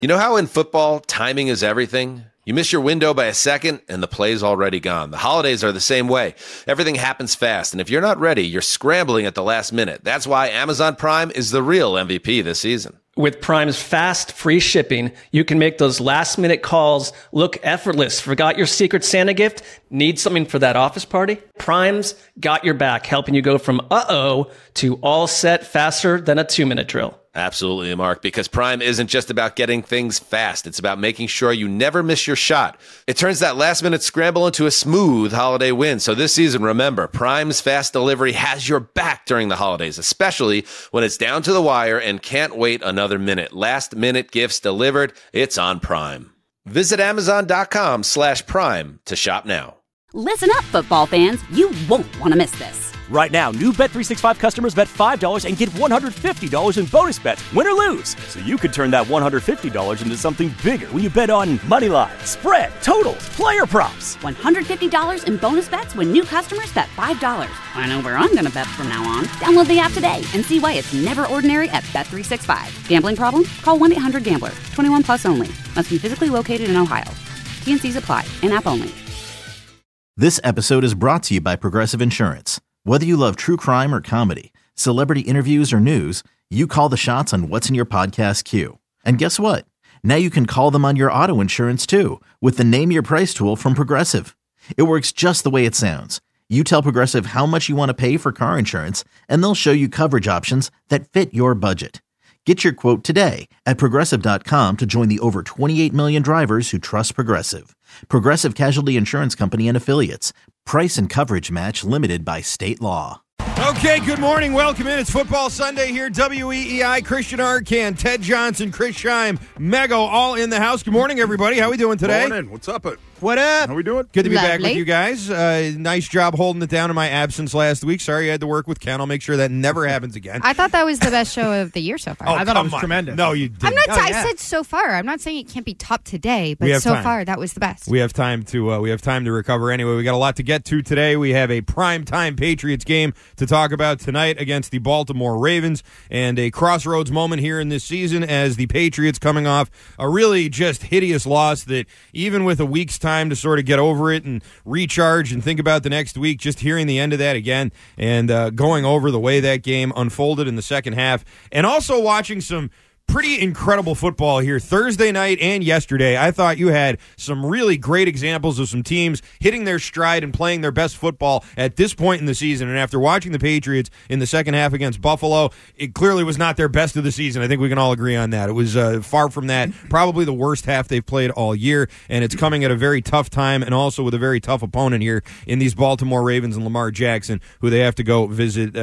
You know how in football, timing is everything? You miss your window by a second, and the play's already gone. The holidays are the same way. Everything happens fast, and if you're not ready, you're scrambling at the last minute. That's why Amazon Prime is the real MVP this season. With Prime's fast, free shipping, you can make those last-minute calls look effortless. Forgot your Secret Santa gift? Need something for that office party? Prime's got your back, helping you go from uh-oh to all set faster than a 2-minute drill. Absolutely, Mark, because Prime isn't just about getting things fast. It's about making sure you never miss your shot. It turns that last-minute scramble into a smooth holiday win. So this season, remember, Prime's fast delivery has your back during the holidays, especially when it's down to the wire and can't wait another minute. Last-minute gifts delivered. It's on Prime. Visit Amazon.com/Prime to shop now. Listen up, football fans. You won't want to miss this. Right now, new Bet365 customers bet $5 and get $150 in bonus bets, win or lose. So you could turn that $150 into something bigger when you bet on moneyline, spread, totals, player props. $150 in bonus bets when new customers bet $5. I know where I'm going to bet from now on. Download the app today and see why it's never ordinary at Bet365. Gambling problem? Call 1-800-GAMBLER. 21 plus only. Must be physically located in Ohio. T&Cs apply. In-app only. This episode is brought to you by Progressive Insurance. Whether you love true crime or comedy, celebrity interviews or news, you call the shots on what's in your podcast queue. And guess what? Now you can call them on your auto insurance too with the Name Your Price tool from Progressive. It works just the way it sounds. You tell Progressive how much you want to pay for car insurance, and they'll show you coverage options that fit your budget. Get your quote today at Progressive.com to join the over 28 million drivers who trust Progressive. Progressive Casualty Insurance Company and Affiliates. Price and coverage match limited by state law. Okay, good morning. Welcome in. It's Football Sunday here. WEEI, Christian Arcan, Ted Johnson, Chris Scheim, Mego, all in the house. Good morning, everybody. How we doing today? Morning. What's up? What up? How we doing? Good to be back Lovely. with you guys. Nice job holding it down in my absence last week. Sorry you had to work with Ken. I'll make sure that never happens again. I thought that was the best show of the year so far. Oh, I thought it was come on. tremendous. No, you didn't. I'm not. Oh, I said so far. I'm not saying it can't be top today, We but have so time. far that was the best. We have time to recover anyway. We got a lot to get to today. We have a primetime Patriots game to talk about tonight against the Baltimore Ravens, and a crossroads moment here in this season as the Patriots coming off a really just hideous loss that even with a week's time to sort of get over it and recharge and think about the next week, just hearing the end of that again and going over the way that game unfolded in the second half, and also watching some pretty incredible football here Thursday night and yesterday. I thought you had some really great examples of some teams hitting their stride and playing their best football at this point in the season. And after watching the Patriots in the second half against Buffalo, it clearly was not their best of the season. I think we can all agree on that. It was far from that, probably the worst half they've played all year, and it's coming at a very tough time and also with a very tough opponent here in these Baltimore Ravens and Lamar Jackson, who they have to go visit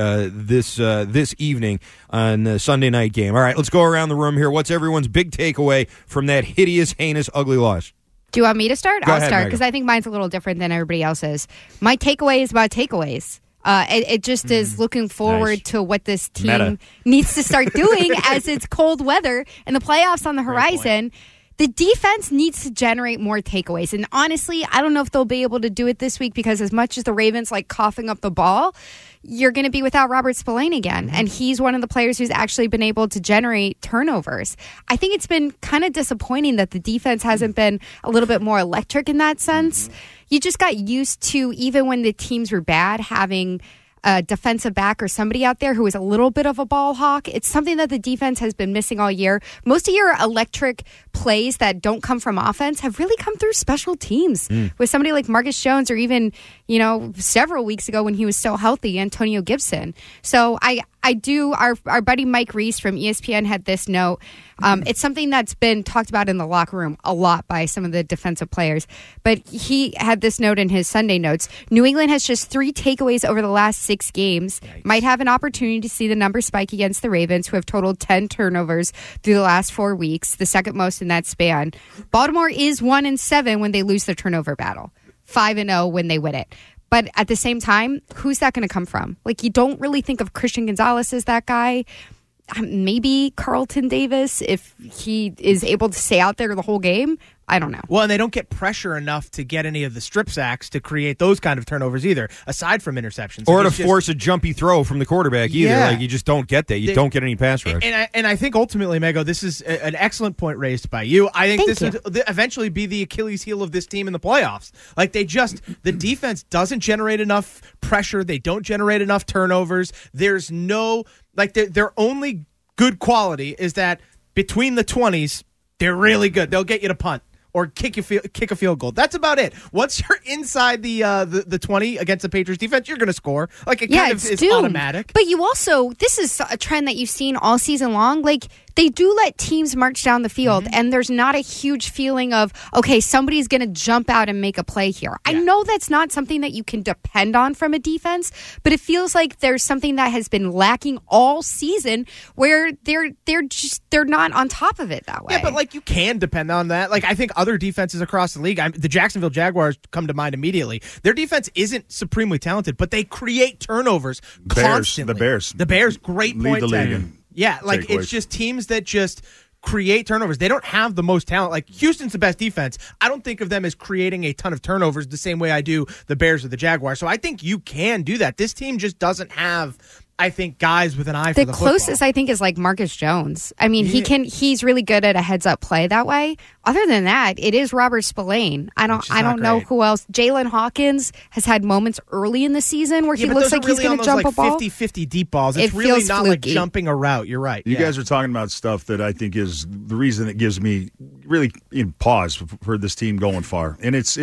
this evening on the Sunday night game. All right, let's go around the room here. What's everyone's big takeaway from that hideous, heinous, ugly loss? Do you want me to start? Go I'll ahead, start Megan. because I think mine's a little different than everybody else's. My takeaway is about takeaways. It just is looking forward Nice. to what this team Meta. needs to start doing as it's cold weather and the playoffs on the horizon. The defense needs to generate more takeaways. And honestly, I don't know if they'll be able to do it this week because as much as the Ravens like coughing up the ball, you're going to be without Robert Spillane again. And he's one of the players who's actually been able to generate turnovers. I think it's been kind of disappointing that the defense hasn't been a little bit more electric in that sense. You just got used to, even when the teams were bad, having a defensive back or somebody out there who is a little bit of a ball hawk. It's something that the defense has been missing all year. Most of your electric plays that don't come from offense have really come through special teams with somebody like Marcus Jones, or even, several weeks ago when he was so healthy, Antonio Gibson. So I do, our buddy Mike Reese from ESPN had this note. It's something that's been talked about in the locker room a lot by some of the defensive players. But he had this note in his Sunday notes. New England has just 3 takeaways over the last 6 games. Yikes. Might have an opportunity to see the number spike against the Ravens, who have totaled 10 turnovers through the last 4 weeks, the second most in that span. Baltimore is 1-7 when they lose the turnover battle, 5-0 when they win it. But at the same time, who's that going to come from? Like, you don't really think of Christian Gonzalez as that guy. Maybe Carlton Davis, if he is able to stay out there the whole game. I don't know. Well, and they don't get pressure enough to get any of the strip sacks to create those kind of turnovers either, aside from interceptions. Or to force a jumpy throw from the quarterback either. Yeah. Like, you just don't get that. You don't get any pass rush. And I think ultimately, Mego, this is an excellent point raised by you. I think this would eventually be the Achilles heel of this team in the playoffs. Like, the defense doesn't generate enough pressure. They don't generate enough turnovers. There's no, like, their only good quality is that between the 20s, they're really good. They'll get you to punt or kick a field goal. That's about it. Once you're inside the 20 against the Patriots defense, you're going to score. Like, it kind of is automatic. But you also, this is a trend that you've seen all season long. Like, they do let teams march down the field, and there's not a huge feeling of, okay, somebody's going to jump out and make a play here. Yeah. I know that's not something that you can depend on from a defense, but it feels like there's something that has been lacking all season where they're not on top of it that way. Yeah, but like, you can depend on that. Like, I think other defenses across the league, the Jacksonville Jaguars come to mind immediately. Their defense isn't supremely talented, but they create turnovers constantly. The Bears, great lead point. the league. Yeah, like, it's just teams that just create turnovers. They don't have the most talent. Like, Houston's the best defense. I don't think of them as creating a ton of turnovers the same way I do the Bears or the Jaguars. So I think you can do that. This team just doesn't have, I think, guys with an eye for the football. The closest, I think, is like Marcus Jones. I mean, he's really good at a heads-up play that way. Other than that, it is Robert Spillane. I don't know who else. Jalen Hawkins has had moments early in the season where he looks like he's going to jump a ball. 50-50 deep balls. It's really not fluky. like jumping a route. You're right. You guys are talking about stuff that I think is the reason that gives me really pause for this team going far. And it's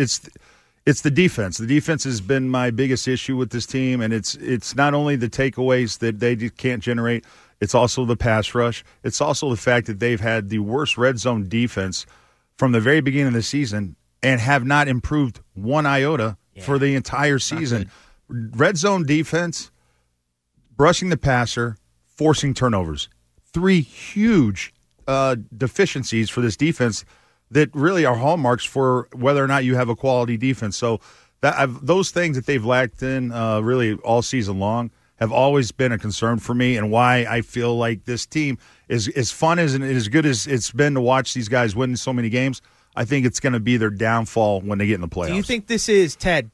the defense. The defense has been my biggest issue with this team, and it's not only the takeaways that they can't generate, it's also the pass rush. It's also the fact that they've had the worst red zone defense from the very beginning of the season and have not improved one iota for the entire season. Red zone defense, brushing the passer, forcing turnovers. 3 huge deficiencies for this defense that really are hallmarks for whether or not you have a quality defense. So those things that they've lacked in really all season long have always been a concern for me, and why I feel like this team is as fun as and as good as it's been to watch these guys win so many games. I think it's going to be their downfall when they get in the playoffs. Do you think this is, Ted,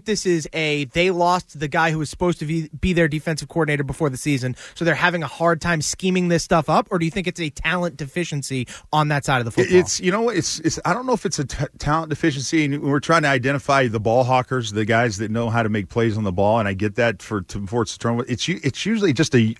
they lost the guy who was supposed to be their defensive coordinator before the season, so they're having a hard time scheming this stuff up, or do you think it's a talent deficiency on that side of the football? It's I don't know if it's a talent deficiency, and we're trying to identify the ball hawkers, the guys that know how to make plays on the ball, and I get that before it's a turnover. It's usually just a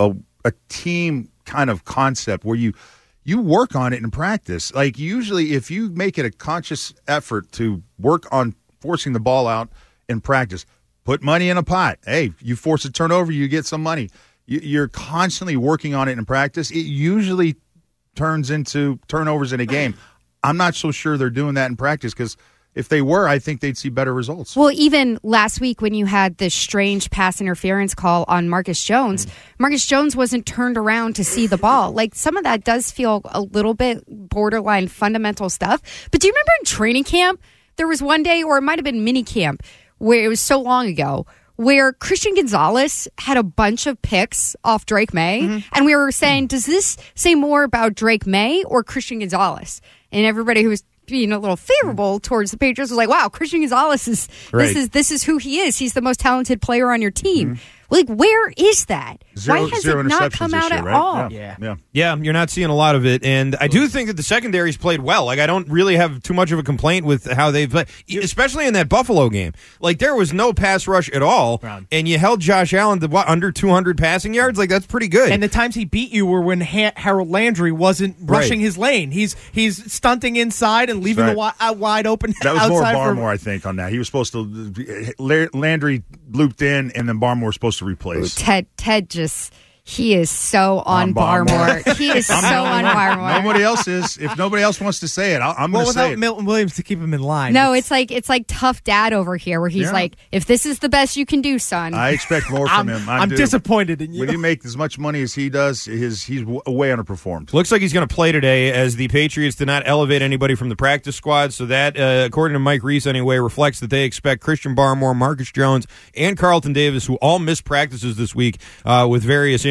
team kind of concept where you work on it in practice. Like, usually if you make it a conscious effort to work on forcing the ball out in practice, put money in a pot. Hey, you force a turnover, you get some money. You're constantly working on it in practice. It usually turns into turnovers in a game. I'm not so sure they're doing that in practice, because if they were, I think they'd see better results. Well, even last week when you had this strange pass interference call on Marcus Jones, Marcus Jones wasn't turned around to see the ball. Like, some of that does feel a little bit borderline fundamental stuff. But do you remember in training camp, there was one day, or it might have been mini camp, where it was so long ago, where Christian Gonzalez had a bunch of picks off Drake May. And we were saying, does this say more about Drake May or Christian Gonzalez? And everybody who was being a little favorable towards the Patriots was like, wow, Christian Gonzalez this is who he is. He's the most talented player on your team. Like, where is that? Why has it not come out at all? Yeah, you're not seeing a lot of it, and I do think that the secondary's played well. Like, I don't really have too much of a complaint with how they've played, especially in that Buffalo game. Like, there was no pass rush at all, and you held Josh Allen to, under 200 passing yards? Like, that's pretty good. And the times he beat you were when Harold Landry wasn't rushing his lane. He's stunting inside and leaving the wide open that was outside. More Barmore, I think, on that. He was supposed to Landry looped in, and then Barmore was supposed to replace. Ted just, he is so on Barmore. He is so on Barmore. Nobody else is. If nobody else wants to say it, I'm going to say it. Without Milton Williams to keep him in line. No, it's like tough dad over here, where he's like, if this is the best you can do, son. I expect more from him. I'm disappointed in you. When you make as much money as he does, he's way underperformed. Looks like he's going to play today, as the Patriots did not elevate anybody from the practice squad. So that, according to Mike Reese anyway, reflects that they expect Christian Barmore, Marcus Jones, and Carlton Davis, who all missed practices this week with various injuries,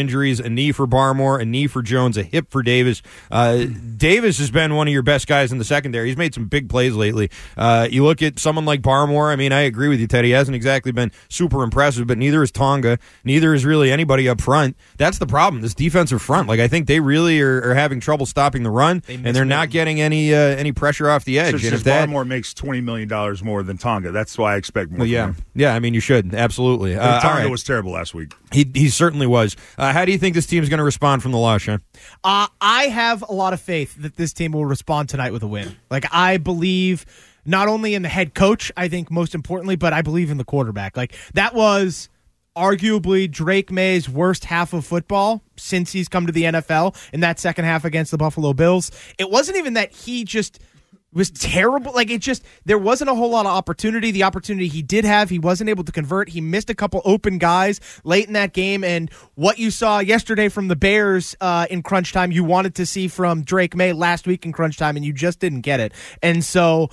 injuries, a knee for Barmore, a knee for Jones, a hip for Davis. Davis has been one of your best guys in the secondary. He's made some big plays lately. You look at someone like Barmore. I mean, I agree with you, Ted. He hasn't exactly been super impressive, but neither is Tonga. Neither is really anybody up front. That's the problem, this defensive front. Like, I think they really are having trouble stopping the run, and they're not getting any pressure off the edge. And if Barmore makes $20 million more than Tonga, that's why I expect more. Well, yeah. I mean, you should absolutely. Tonga was terrible last week. He certainly was. How do you think this team's going to respond from the loss, Sean? I have a lot of faith that this team will respond tonight with a win. Like, I believe not only in the head coach, I think most importantly, but I believe in the quarterback. Like, that was arguably Drake May's worst half of football since he's come to the NFL in that second half against the Buffalo Bills. It wasn't even that he just was terrible. Like, there wasn't a whole lot of opportunity. The opportunity he did have, he wasn't able to convert. He missed a couple open guys late in that game. And what you saw yesterday from the Bears in crunch time, you wanted to see from Drake May last week in crunch time, and you just didn't get it. And so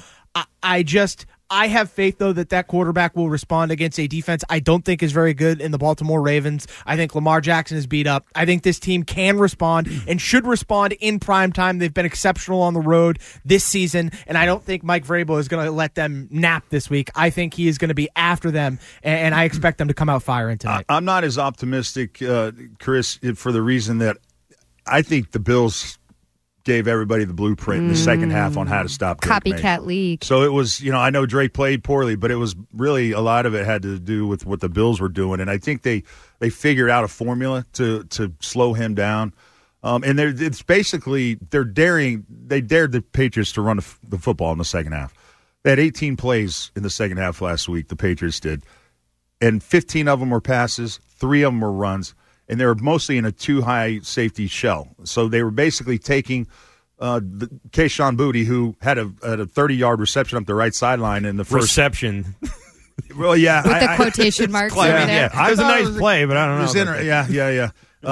I have faith, though, that quarterback will respond against a defense I don't think is very good in the Baltimore Ravens. I think Lamar Jackson is beat up. I think this team can respond and should respond in prime time. They've been exceptional on the road this season, and I don't think Mike Vrabel is going to let them nap this week. I think he is going to be after them, and I expect them to come out firing tonight. I'm not as optimistic, Chris, for the reason that I think the Bills gave everybody the blueprint in the second half on how to stop Drake Copycat May. league. So it was, I know Drake played poorly, but it was really a lot of it had to do with what the Bills were doing, and I think they figured out a formula to slow him down. And it's basically they dared the Patriots to run the football in the second half. They had 18 plays in the second half last week, the Patriots did, and 15 of them were passes, 3 of them were runs. And they were mostly in a too-high safety shell. So they were basically taking Kayshon Boutte, who had a 30-yard reception up the right sideline in the first reception. Well, yeah, with the quotation marks over there. Yeah, it was a nice play, but I don't know. Yeah.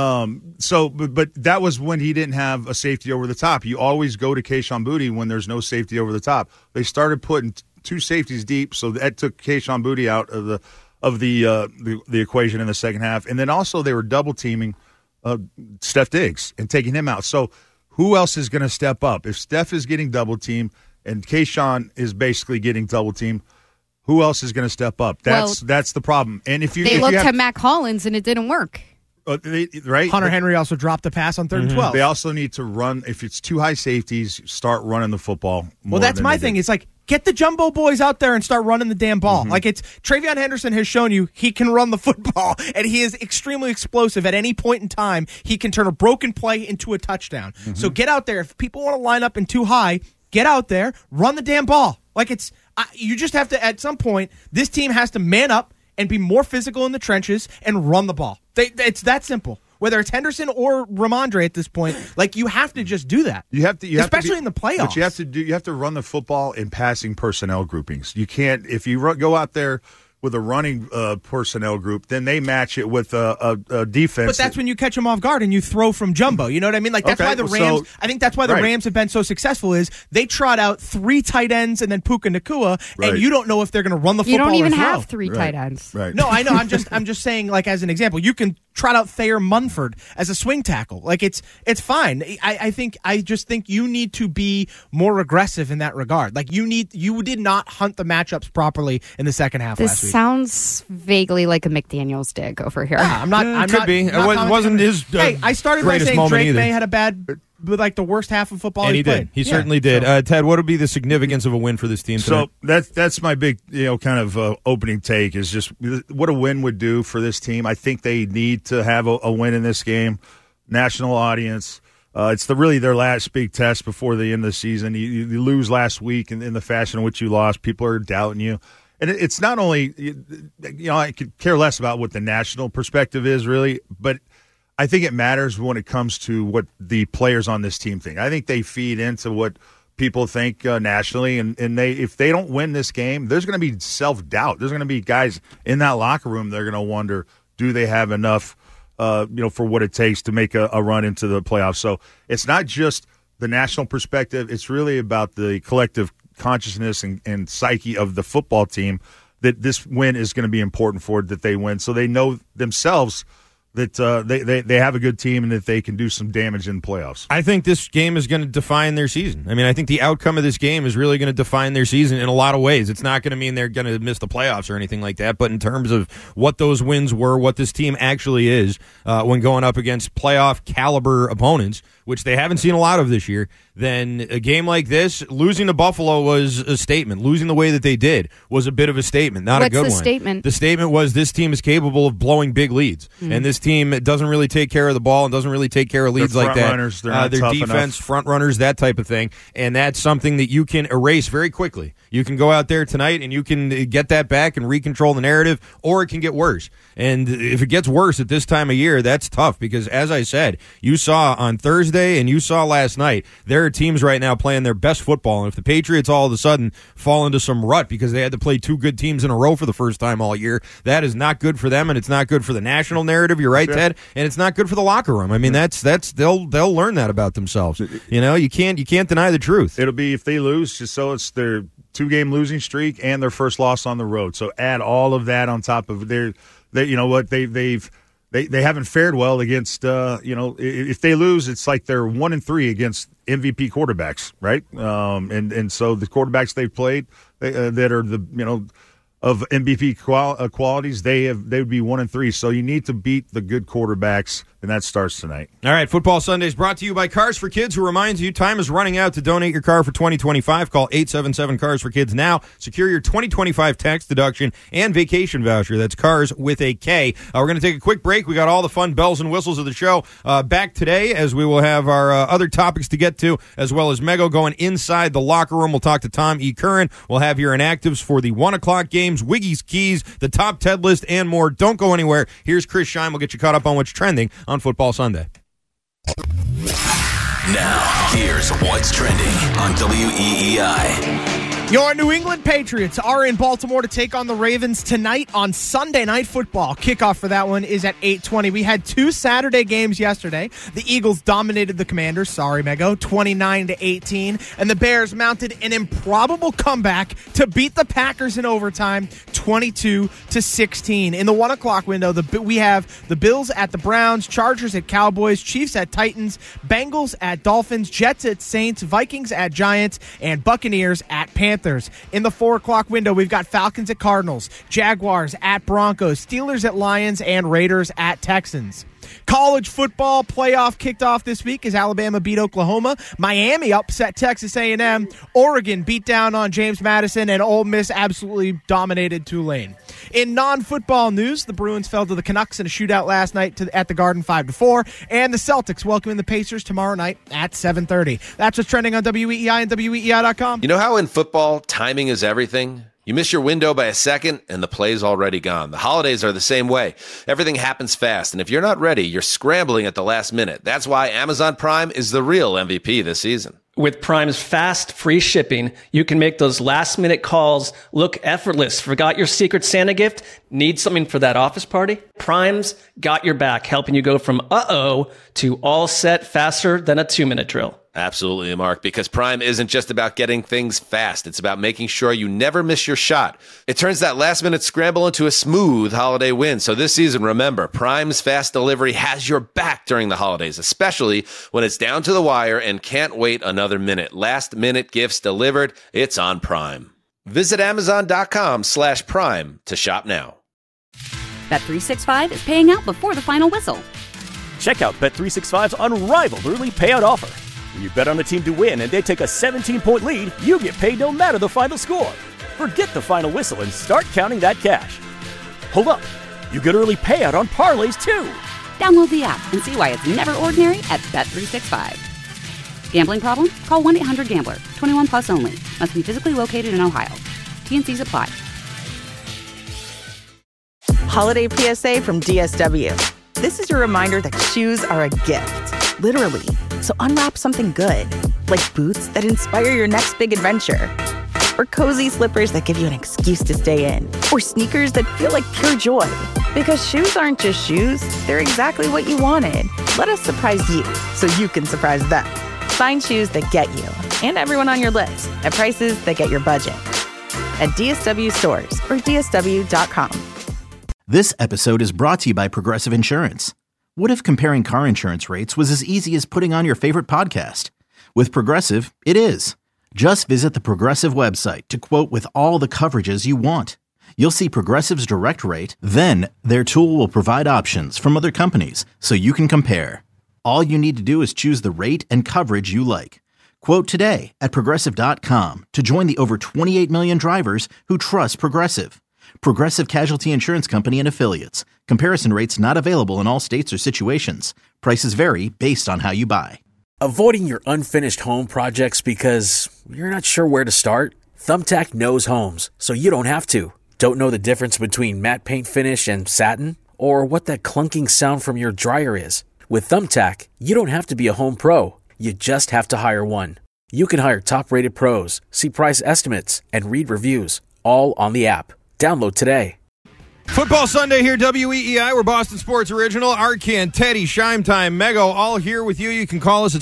But that was when he didn't have a safety over the top. You always go to Kayshon Boutte when there's no safety over the top. They started putting 2 safeties deep, so that took Kayshon Boutte out of the equation in the second half. And then also they were double teaming Steph Diggs and taking him out. So who else is going to step up? If Steph is getting double teamed and Kayshon is basically getting double teamed, who else is going to step up? That's the problem. And if they looked to Mac Hollins and it didn't work. Right? Hunter Henry also dropped a pass on 3rd and 12. They also need to run. If it's too high safeties, start running the football more. Well, that's my thing. It's like, get the jumbo boys out there and start running the damn ball. Like, Travion Henderson has shown you he can run the football, and he is extremely explosive. At any point in time, he can turn a broken play into a touchdown. So get out there. If people want to line up in too high, get out there, run the damn ball. Like, you just have to, at some point, this team has to man up and be more physical in the trenches and run the ball. It's that simple. Whether it's Henderson or Ramondre at this point, like, you have to just do that. You have to, especially in the playoffs. But you have to run the football in passing personnel groupings. You can't, if you go out there with a running personnel group, then they match it with a defense. But that's when you catch them off guard and you throw from jumbo. You know what I mean? Like, that's why the Rams. I think that's why the Rams have been so successful. Is they trot out 3 tight ends and then Puka Nacua, and you don't know if they're going to run the football. You don't even or throw. have 3 tight ends. Right. No, I know. I'm just saying, like, as an example, you can trot out Thayer Munford as a swing tackle. Like, it's fine. I just think you need to be more aggressive in that regard. Like, you did not hunt the matchups properly in the second half last week. This sounds vaguely like a McDaniels dig over here. I'm not. It wasn't his. Hey, I started by saying Drake May had a bad, like, the worst half of football. And he played. did. He certainly did. Ted, what would be the significance of a win for this team tonight? So that's my big, kind of opening take is just what a win would do for this team. I think they need to have a win in this game. National audience. It's really their last big test before the end of the season. You lose last week in the fashion in which you lost. People are doubting you. And it's not only, I could care less about what the national perspective is, really, but I think it matters when it comes to what the players on this team think. I think they feed into what people think nationally, and if they don't win this game, there's going to be self-doubt. There's going to be guys in that locker room that are going to wonder, do they have enough, for what it takes to make a run into the playoffs? So it's not just the national perspective. It's really about the collective consciousness and psyche of the football team that this win is going to be important for, that they win. So they know themselves that they have a good team and that they can do some damage in the playoffs. I think this game is going to define their season. I mean, I think the outcome of this game is really going to define their season in a lot of ways. It's not going to mean they're going to miss the playoffs or anything like that, but in terms of what those wins were, what this team actually is when going up against playoff caliber opponents, which they haven't seen a lot of this year, then a game like this, losing to Buffalo was a statement. Losing the way that they did was a bit of a statement, not a good one. What's the statement? The statement was this team is capable of blowing big leads, and this team doesn't really take care of the ball and doesn't really take care of leads They're like that. runners. They're not their tough defense, enough. front runners, that type of thing, and that's something that you can erase very quickly. You can go out there tonight and you can get that back and recontrol the narrative, or it can get worse. And if it gets worse at this time of year, that's tough because, as I said, you saw on Thursday and you saw last night, there are teams right now playing their best football. And if the Patriots all of a sudden fall into some rut because they had to play two good teams in a row for the first time all year, that is not good for them, and it's not good for the national narrative. You're right, Ted, and it's not good for the locker room. I mean, that's they'll learn that about themselves. You know, you can't deny the truth. It'll be if they lose, just so it's their 2-game losing streak and their first loss on the road. So add all of that on top of they haven't fared well against if they lose, it's like they're 1-3 against MVP quarterbacks, right? And so the quarterbacks they've played that are the of MVP qualities, they would be 1-3. So you need to beat the good quarterbacks, and that starts tonight. All right, Football Sunday is brought to you by Cars for Kids, who reminds you time is running out to donate your car for 2025. Call 877-CARS-FOR-KIDS now. Secure your 2025 tax deduction and vacation voucher. That's Cars with a K. We're going to take a quick break. We got all the fun bells and whistles of the show back today, as we will have our other topics to get to, as well as Mego going inside the locker room. We'll talk to Tom E. Curran. We'll have your inactives for the 1 o'clock games, Wiggy's Keys, the top Ted list, and more. Don't go anywhere. Here's Chris Scheim. We'll get you caught up on what's trending on Football Sunday. Now, here's what's trending on WEEI. Your New England Patriots are in Baltimore to take on the Ravens tonight on Sunday Night Football. Kickoff for that one is at 8:20. We had 2 Saturday games yesterday. The Eagles dominated the Commanders, 29-18, and the Bears mounted an improbable comeback to beat the Packers in overtime, 22-16. In the 1 o'clock window, we have the Bills at the Browns, Chargers at Cowboys, Chiefs at Titans, Bengals at Dolphins, Jets at Saints, Vikings at Giants, and Buccaneers at Panthers. In the 4 o'clock window, we've got Falcons at Cardinals, Jaguars at Broncos, Steelers at Lions, and Raiders at Texans. College football playoff kicked off this week as Alabama beat Oklahoma. Miami upset Texas A&M. Oregon beat down on James Madison, and Ole Miss absolutely dominated Tulane. In non-football news, the Bruins fell to the Canucks in a shootout last night at the Garden 5-4, and the Celtics welcoming the Pacers tomorrow night at 7:30. That's what's trending on WEEI and WEEI.com. You know how in football, timing is everything? You miss your window by a second, and the play's already gone. The holidays are the same way. Everything happens fast, and if you're not ready, you're scrambling at the last minute. That's why Amazon Prime is the real MVP this season. With Prime's fast, free shipping, you can make those last-minute calls look effortless. Forgot your Secret Santa gift? Need something for that office party? Prime's got your back, helping you go from uh-oh to all set faster than a 2-minute drill. Absolutely, Mark, because Prime isn't just about getting things fast. It's about making sure you never miss your shot. It turns that last-minute scramble into a smooth holiday win. So this season, remember, Prime's fast delivery has your back during the holidays, especially when it's down to the wire and can't wait another minute. Last-minute gifts delivered, it's on Prime. Visit Amazon.com/Prime to shop now. Bet365 is paying out before the final whistle. Check out Bet365's unrivaled early payout offer. When you bet on a team to win and they take a 17-point lead, you get paid no matter the final score. Forget the final whistle and start counting that cash. Hold up. You get early payout on parlays, too. Download the app and see why it's never ordinary at Bet365. Gambling problem? Call 1-800-GAMBLER. 21 plus only. Must be physically located in Ohio. T&Cs apply. Holiday PSA from DSW. This is your reminder that shoes are a gift. Literally. So unwrap something good, like boots that inspire your next big adventure, or cozy slippers that give you an excuse to stay in, or sneakers that feel like pure joy. Because shoes aren't just shoes, they're exactly what you wanted. Let us surprise you so you can surprise them. Find shoes that get you and everyone on your list at prices that get your budget. At DSW stores or DSW.com. This episode is brought to you by Progressive Insurance. What if comparing car insurance rates was as easy as putting on your favorite podcast? With Progressive, it is. Just visit the Progressive website to quote with all the coverages you want. You'll see Progressive's direct rate, then their tool will provide options from other companies so you can compare. All you need to do is choose the rate and coverage you like. Quote today at Progressive.com to join the over 28 million drivers who trust Progressive. Progressive Casualty Insurance Company and Affiliates. Comparison rates not available in all states or situations. Prices vary based on how you buy. Avoiding your unfinished home projects because you're not sure where to start? Thumbtack knows homes, so you don't have to. Don't know the difference between matte paint finish and satin? Or what that clunking sound from your dryer is? With Thumbtack, you don't have to be a home pro. You just have to hire one. You can hire top-rated pros, see price estimates, and read reviews, all on the app. Download today. Football Sunday here, WEEI. We're Boston Sports Original. Arcan, Teddy, Shime Time, Mego, all here with you. You can call us at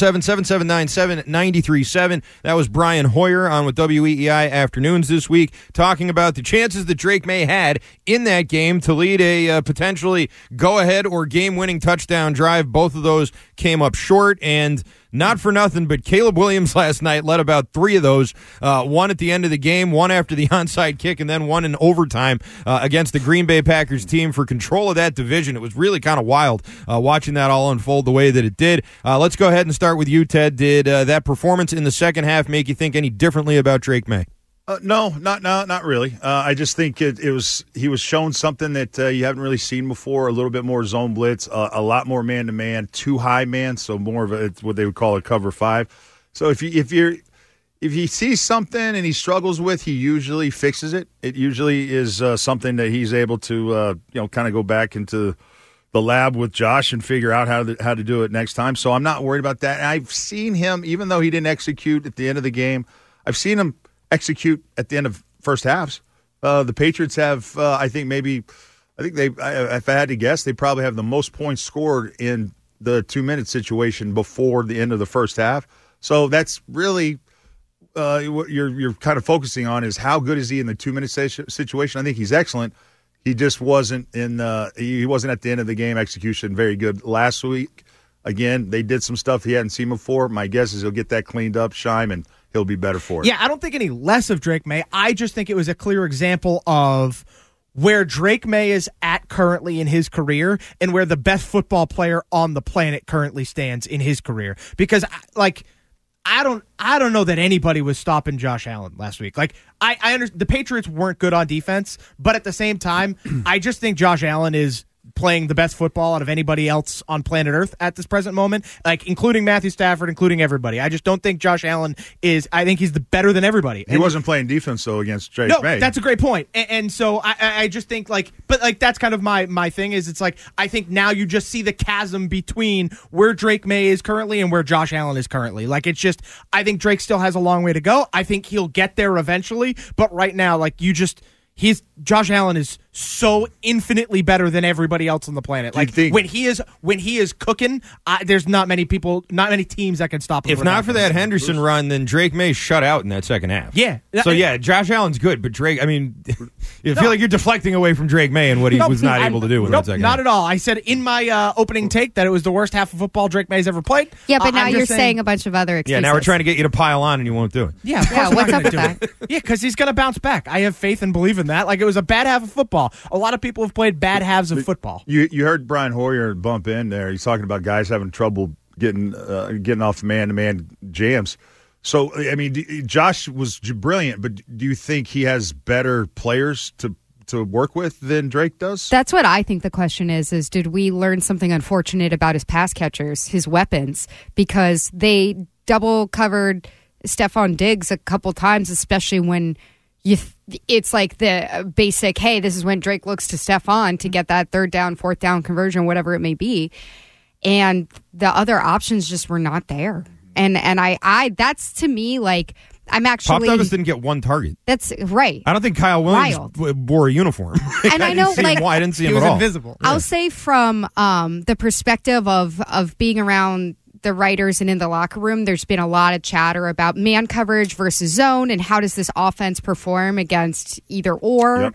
617-7797-937. That was Brian Hoyer on with WEEI Afternoons this week, talking about the chances that Drake May had in that game to lead a potentially go-ahead or game-winning touchdown drive. Both of those came up short, and not for nothing, but Caleb Williams last night led about 3 of those, one at the end of the game, one after the onside kick, and then one in overtime against the Green Bay Packers team for control of that division. It was really kind of wild watching that all unfold the way that it did. Let's go ahead and start with you, Ted. Did that performance in the second half make you think any differently about Drake May? No, not really. I just think he was shown something that you haven't really seen before. A little bit more zone blitz, a lot more man to man, too high man, so more of it's what they would call a cover 5. So if he sees something and he struggles with, he usually fixes it. It usually is something that he's able to kind of go back into the lab with Josh and figure out how to do it next time. So I'm not worried about that. And I've seen him, even though he didn't execute at the end of the game, I've seen him execute at the end of first halves. The Patriots have, if I had to guess, they probably have the most points scored in the 2-minute situation before the end of the first half. So that's really what you're kind of focusing on is how good is he in the 2-minute situation. I think he's excellent. He just wasn't he wasn't at the end of the game execution very good last week. Again, they did some stuff he hadn't seen before. My guess is he'll get that cleaned up, Shime, and he'll be better for it. Yeah, I don't think any less of Drake May. I just think it was a clear example of where Drake May is at currently in his career and where the best football player on the planet currently stands in his career. Because, I don't know that anybody was stopping Josh Allen last week. I understand the Patriots weren't good on defense, but at the same time, I just think Josh Allen is playing the best football out of anybody else on planet Earth at this present moment, including Matthew Stafford, including everybody. I just don't think Josh Allen is. I think he's better than everybody. He wasn't playing defense though against Drake May. That's a great point. And so I just think but that's kind of my thing is it's I think now you just see the chasm between where Drake May is currently and where Josh Allen is currently. It's just I think Drake still has a long way to go. I think he'll get there eventually, but right now Josh Allen is so infinitely better than everybody else on the planet. When he is cooking, there's not many teams that can stop him. If not for that Henderson run, then Drake May shut out in that second half. Yeah. So Josh Allen's good, but Drake, you feel like you're deflecting away from Drake May and what he was not able to do in that second half. Not at all. I said in my opening take that it was the worst half of football Drake May's ever played. Yeah, but now you're saying a bunch of other excuses. Yeah, now we're trying to get you to pile on and you won't do it. Yeah, what's up with that? Yeah, because he's going to bounce back. I have faith and believe in that. It was a bad half of football. A lot of people have played bad halves of football. You heard Brian Hoyer bump in there. He's talking about guys having trouble getting off man-to-man jams. So, Josh was brilliant, but do you think he has better players to work with than Drake does? That's what I think the question is did we learn something unfortunate about his pass catchers, his weapons, because they double covered Stephon Diggs a couple times, especially when it's the basic, hey, this is when Drake looks to Stephon to get that 3rd down, 4th down conversion, whatever it may be. And the other options just were not there. And I that's to me I'm actually. Pop Davis didn't get one target. That's right. I don't think Kyle Williams wore a uniform. And I know, I didn't see him at all. He was invisible. I'll say from the perspective of being around the writers and in the locker room, there's been a lot of chatter about man coverage versus zone and how does this offense perform against either or. Yep.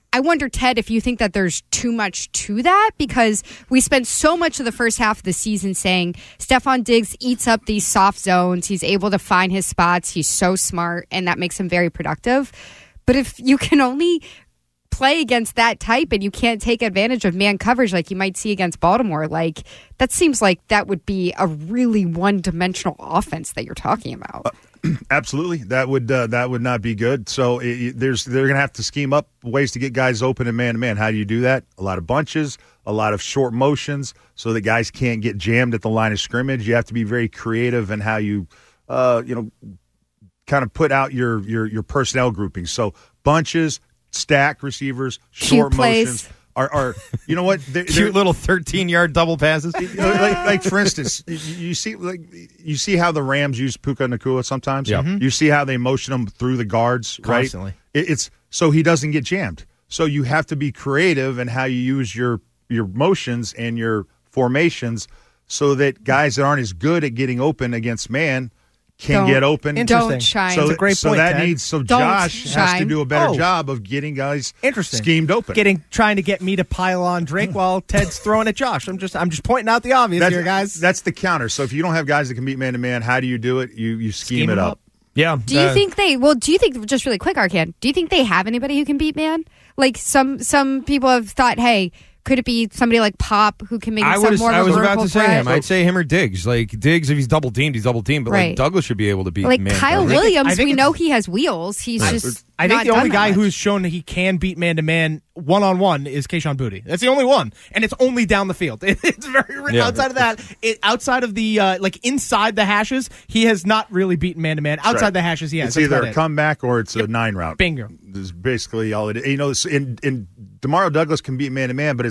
I wonder, Ted, if you think that there's too much to that, because we spent so much of the first half of the season saying Stefon Diggs eats up these soft zones. He's able to find his spots. He's so smart, and that makes him very productive. But if you can only play against that type and you can't take advantage of man coverage like you might see against Baltimore, like that seems like that would be a really one-dimensional offense that you're talking about. Absolutely, that would not be good. So they're going to have to scheme up ways to get guys open and man-to-man. How do you do that? A lot of bunches, a lot of short motions, so that guys can't get jammed at the line of scrimmage. You have to be very creative in how you, kind of put out your personnel groupings. So bunches, stack receivers, short motions. Are you know what? Cute little 13-yard double passes. Like for instance, you see how the Rams use Puka Nacua sometimes. Yeah. You see how they motion him through the guards Constantly. Right. It's so he doesn't get jammed. So you have to be creative in how you use your motions and your formations, so that guys that aren't as good at getting open against man can get open. Don't shine. So, That's a great so point, that Ted. needs. So Don't Josh has to shine. do a better job of getting guys schemed open. Trying to get me to pile on Drake while Ted's throwing at Josh. I'm just pointing out the obvious here, guys. That's the counter. So if you don't have guys that can beat man to man, how do you do it? You scheme it up. Yeah. Do you think just really quick, Arcan, do you think they have anybody who can beat man? Like some people have thought, hey, could it be somebody like Pop who can make some more of a I was about vertical to say threat? him. I'd say him or Diggs. Like Diggs, if he's double teamed, he's double teamed. But Right. like Douglas should be able to beat Like man. Kyle coverage. Williams, I think we it's- know he has wheels. He's just I think not the only done that guy much. who's shown that he can beat man-to-man one-on-one is Kayshon Boutte. That's the only one, and it's only down the field. It's very outside of that. Outside of the inside the hashes, he has not really beaten man-to-man. Outside Right. the hashes, he has. It's That's either about a it. comeback or it's a 9 route. Bingo. Is basically all it is. You know, in DeMario Douglas can beat man to man, but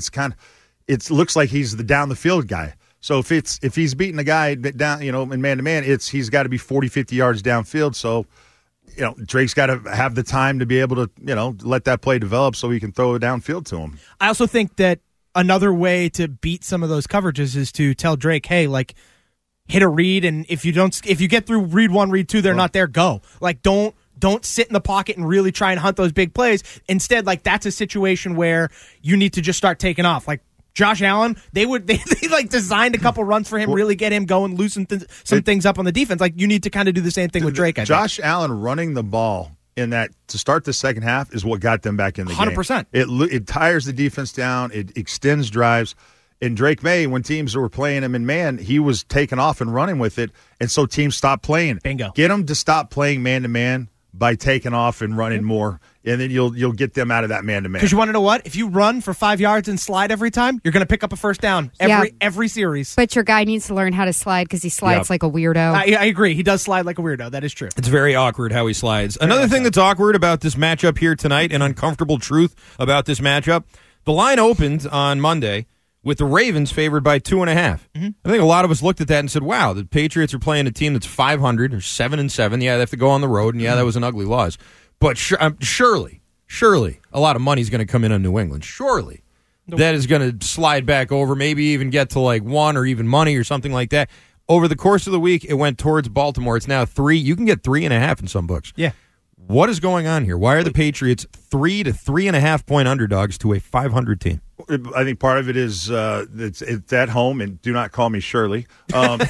it looks like he's the down the field guy. So if he's beating a guy down, in man to man, he's got to be 40, 50 yards downfield. So, Drake's got to have the time to be able to, let that play develop so he can throw it downfield to him. I also think that another way to beat some of those coverages is to tell Drake, hey, hit a read, and if you get through read 1, read 2, they're not there, go. Don't sit in the pocket and really try and hunt those big plays. Instead, that's a situation where you need to just start taking off. Like Josh Allen, they designed a couple runs for him, really get him going, loosen some things up on the defense. Like you need to kind of do the same thing with Drake. Josh Allen running the ball in that to start the second half is what got them back in the 100%. game. It tires the defense down. It extends drives. And Drake May, when teams were playing him in man, he was taking off and running with it, and so teams stopped playing. Bingo. Get them to stop playing man to man by taking off and running more, and then you'll get them out of that man to man. Because you want to know what? If you run for 5 yards and slide every time, you're going to pick up a first down every series. But your guy needs to learn how to slide because he slides like a weirdo. I agree. He does slide like a weirdo. That is true. It's very awkward how he slides. Another thing that's awkward about this matchup here tonight, an uncomfortable truth about this matchup, the line opened on Monday with the Ravens favored by 2.5. I think a lot of us looked at that and said, wow, the Patriots are playing a team that's 500 or 7-7. Yeah, they have to go on the road, and that was an ugly loss. But surely, a lot of money's going to come in on New England. Surely. That is going to slide back over, maybe even get to 1 or even money or something like that. Over the course of the week, it went towards Baltimore. It's now 3. You can get 3.5 in some books. Yeah. What is going on here? Why are the Patriots 3 to 3.5 point underdogs to a 500 team? I think part of it is it's at home, and do not call me Shirley. I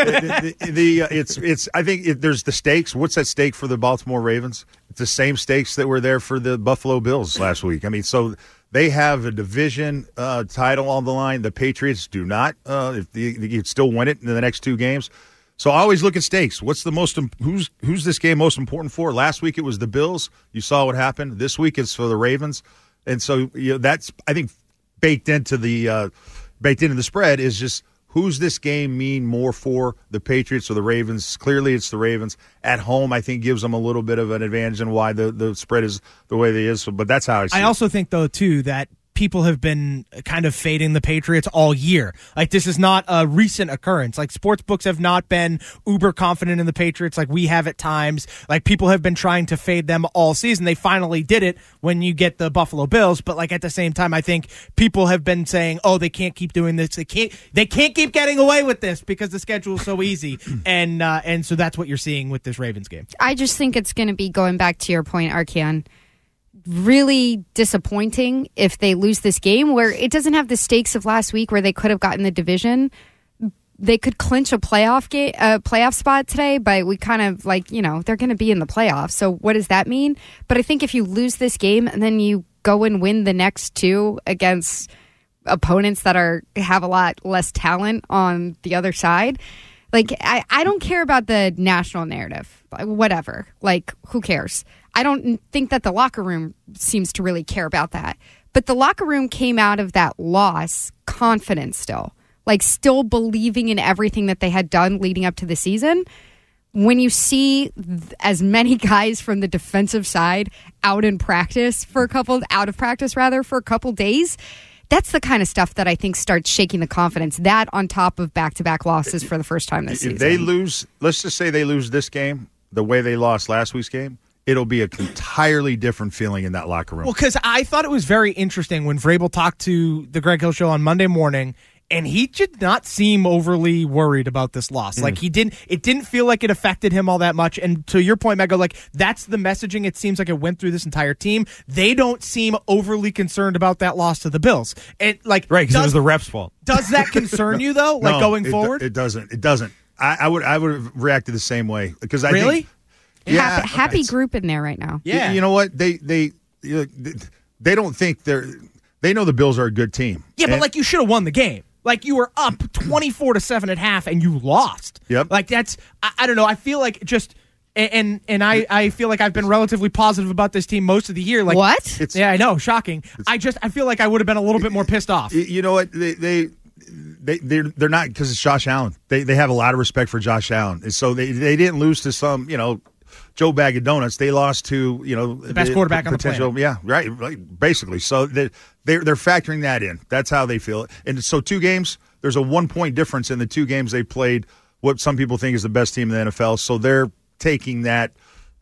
think there's the stakes. What's that stake for the Baltimore Ravens? It's the same stakes that were there for the Buffalo Bills last week. I mean, so they have a division title on the line. The Patriots do not. If they could still win it in the next 2 games. So I always look at stakes. What's the most? Who's this game most important for? Last week it was the Bills. You saw what happened. This week it's for the Ravens, and so that's I think baked into the spread is just who's this game mean more for, the Patriots or the Ravens? Clearly it's the Ravens. At home, I think gives them a little bit of an advantage in why the spread is the way it is. But that's how I see it. I also think, though, too, that people have been kind of fading the Patriots all year. This is not a recent occurrence. Sports books have not been uber confident in the Patriots like we have at times. People have been trying to fade them all season. They finally did it when you get the Buffalo Bills. But at the same time, I think people have been saying, oh, they can't keep doing this. They can't keep getting away with this because the schedule is so easy. And so that's what you're seeing with this Ravens game. I just think it's going to be, going back to your point, Arcan, really disappointing if they lose this game, where it doesn't have the stakes of last week where they could have gotten the division. They could clinch a playoff spot today, but we kind of they're going to be in the playoffs. So what does that mean? But I think if you lose this game and then you go and win the next two against opponents that have a lot less talent on the other side, I don't care about the national narrative. Whatever. Who cares? I don't think that the locker room seems to really care about that. But the locker room came out of that loss confident still. Still believing in everything that they had done leading up to the season. When you see as many guys from the defensive side out of practice for a couple days, that's the kind of stuff that I think starts shaking the confidence. That on top of back-to-back losses for the first time this season. If they lose, let's just say they lose this game the way they lost last week's game, it'll be an entirely different feeling in that locker room. Well, because I thought it was very interesting when Vrabel talked to the Greg Hill Show on Monday morning, and he did not seem overly worried about this loss. It didn't feel like it affected him all that much. And to your point, Mego, that's the messaging it seems like it went through this entire team. They don't seem overly concerned about that loss to the Bills. And right, because it was the ref's fault. Does that concern you though? No, going forward? It doesn't. It doesn't. I would have reacted the same way because I really? think happy group in there right now. Yeah. You know what? They don't think they know the Bills are a good team. Yeah, but you should have won the game. You were up 24-7 at half and you lost. Yep. That's I don't know. I feel like just and I feel like I've been relatively positive about this team most of the year. What? Yeah, I know, shocking. I feel like I would have been a little bit more pissed off. You know what? They're not, because it's Josh Allen. They have a lot of respect for Josh Allen, and so they didn't lose to some Joe Bag of Donuts. They lost to the best quarterback on the planet. Yeah, right, basically. So they're factoring that in. That's how they feel. And so 2 games, there's a 1-point difference in the 2 games they played. What some people think is the best team in the NFL. So they're taking that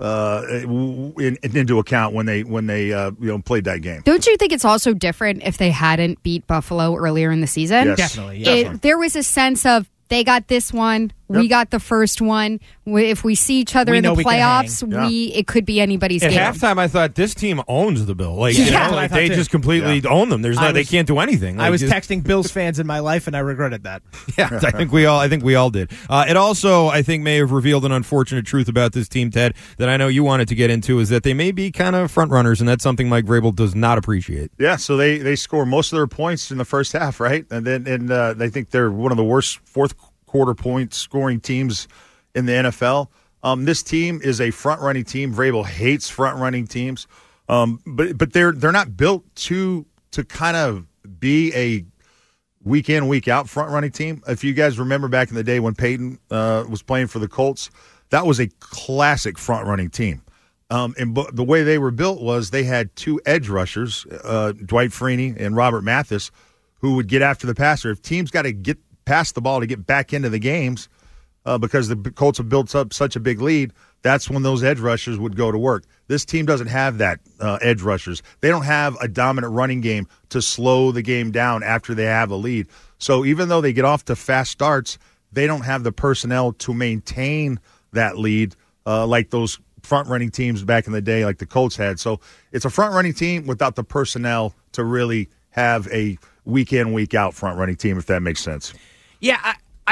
into account when they played that game. Don't you think it's also different if they hadn't beat Buffalo earlier in the season? Yes. Definitely. There was a sense of they got this one. Yep. We got the first one. If we see each other in the playoffs, it could be anybody's game. At halftime, I thought this team owns the Bill. They just completely own them. They can't do anything. I was texting Bills fans in my life, and I regretted that. Yeah, I think we all did. It also, I think, may have revealed an unfortunate truth about this team, Ted, that I know you wanted to get into, is that they may be kind of front runners, and that's something Mike Vrabel does not appreciate. Yeah, so they score most of their points in the first half, right? And then they think they're one of the worst fourth quarter point scoring teams in the NFL. This team is a front running team. Vrabel hates front running teams, but they're not built to kind of be a week in, week out front running team. If you guys remember back in the day when Peyton was playing for the Colts, that was a classic front running team. And the way they were built was they had 2 edge rushers, Dwight Freeney and Robert Mathis, who would get after the passer. If teams got to get past the ball to get back into the games because the Colts have built up such a big lead, that's when those edge rushers would go to work. This team doesn't have that edge rushers. They don't have a dominant running game to slow the game down after they have a lead. So even though they get off to fast starts, they don't have the personnel to maintain that lead like those front-running teams back in the day like the Colts had. So it's a front-running team without the personnel to really have a week-in, week-out front-running team, if that makes sense. Yeah,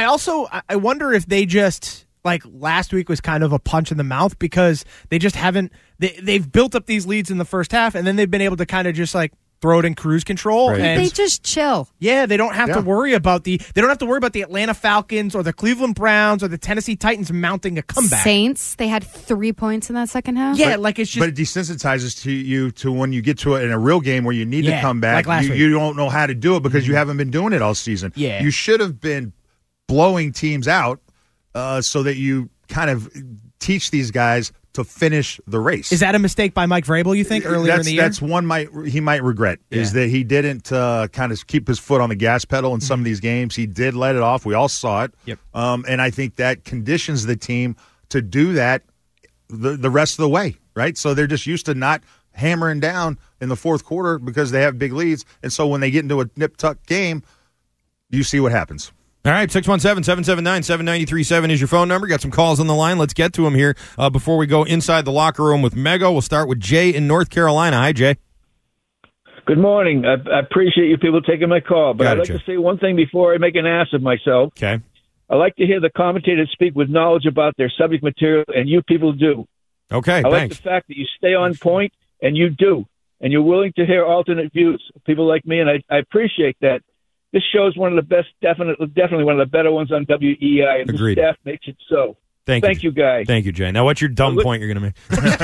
I wonder if they just, last week was kind of a punch in the mouth because they just haven't they've built up these leads in the first half, and then they've been able to kind of just throw it in cruise control. Right. And they just chill. Yeah, they don't have to worry about the Atlanta Falcons or the Cleveland Browns or the Tennessee Titans mounting a comeback. Saints, they had 3 points in that second half. Yeah, it's just. But it desensitizes you to when you get to it in a real game where you need to come back. You don't know how to do it because you haven't been doing it all season. Yeah, you should have been blowing teams out so that you kind of teach these guys to finish the race. Is that a mistake by Mike Vrabel, you think, earlier in the year? That's one he might regret, is that he didn't kind of keep his foot on the gas pedal in some of these games. He did let it off. We all saw it. Yep. And I think that conditions the team to do that the rest of the way, right? So they're just used to not hammering down in the fourth quarter because they have big leads. And so when they get into a nip-tuck game, you see what happens. All right, 617-779-7937 is your phone number. Got some calls on the line. Let's get to them here before we go inside the locker room with Mego. We'll start with Jay in North Carolina. Hi, Jay. Good morning. I appreciate you people taking my call, but I'd like to say one thing before I make an ass of myself. Okay. I like to hear the commentators speak with knowledge about their subject material, and you people do. Okay, I like the fact that you stay on point, and you do, and you're willing to hear alternate views. People like me, and I appreciate that. This show is one of the best, definitely one of the better ones on WEI, and Agreed. The staff makes it so. Thank you, guys. Thank you, Jay. Now, what's your dumb point you're going to make?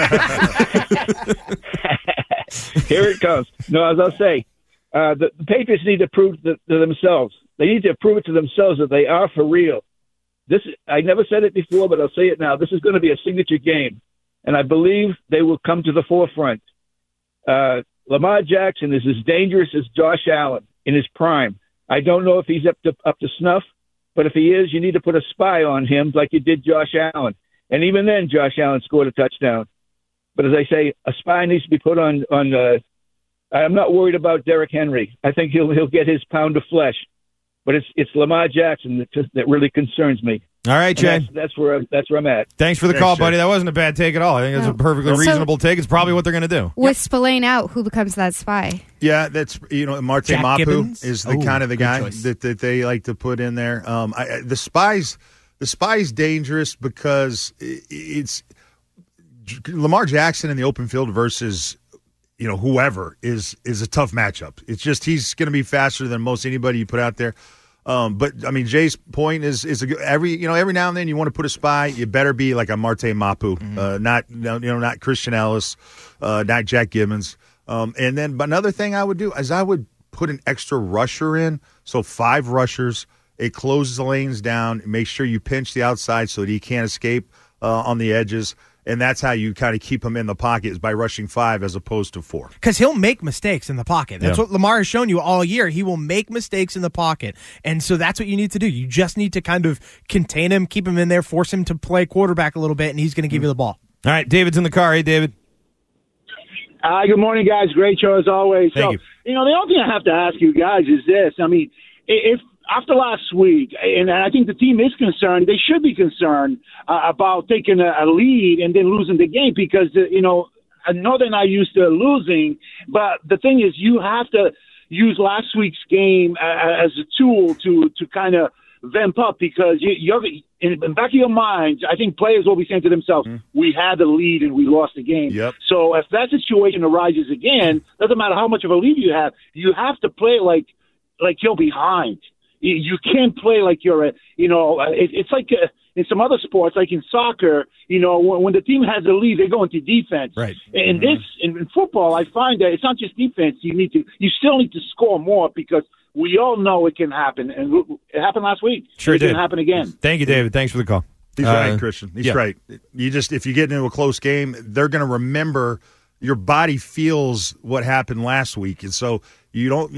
Here it comes. No, as I'll say, the Patriots need to prove to themselves. They need to prove it to themselves that they are for real. I never said it before, but I'll say it now. This is going to be a signature game, and I believe they will come to the forefront. Lamar Jackson is as dangerous as Josh Allen in his prime. I don't know if he's up to snuff, but if he is, you need to put a spy on him like you did Josh Allen. And even then, Josh Allen scored a touchdown. But as I say, a spy needs to be put on. I'm not worried about Derrick Henry. I think he'll get his pound of flesh. But it's Lamar Jackson that really concerns me. All right, Jay. That's where I'm at. Thanks for the call, buddy. That wasn't a bad take at all. I think it's a perfectly reasonable take. It's probably what they're going to do. With Spillane out, who becomes that spy? Yeah, that's Marte Jack Mapu Gibbons? is the kind of the guy that they like to put in there. The spy's dangerous because it's Lamar Jackson in the open field versus whoever is a tough matchup. It's just he's going to be faster than most anybody you put out there. But I mean, Jay's point is every now and then you want to put a spy, you better be like a Marte Mapu, not Christian Ellis, not Jack Gibbons. And then but another thing I would do is I would put an extra rusher in, so 5 rushers. It closes the lanes down. Make sure you pinch the outside so that he can't escape on the edges. And that's how you kind of keep him in the pocket, is by rushing 5 as opposed to 4. Because he'll make mistakes in the pocket. That's what Lamar has shown you all year. He will make mistakes in the pocket. And so that's what you need to do. You just need to kind of contain him, keep him in there, force him to play quarterback a little bit, and he's going to give you the ball. All right, David's in the car. Hey, David. Hi, good morning, guys. Great show as always. Thank you. The only thing I have to ask you guys is this. I mean, if after last week, and I think the team is concerned, they should be concerned about taking a lead and then losing the game because, I know they're not used to losing, but the thing is you have to use last week's game as a tool to kind of vamp up because you're in the back of your minds, I think players will be saying to themselves, we had the lead and we lost the game. Yep. So if that situation arises again, doesn't matter how much of a lead you have to play like you're behind. You can't play like you're it's like in some other sports, like in soccer, when the team has a lead, they go into defense. Right. And in football, I find that it's not just defense. You still need to score more because we all know it can happen. And it happened last week. Sure it did. can happen again. Thank you, David. Thanks for the call. He's right, Christian. He's right. If you get into a close game, they're going to remember. Your body feels what happened last week. And so you don't,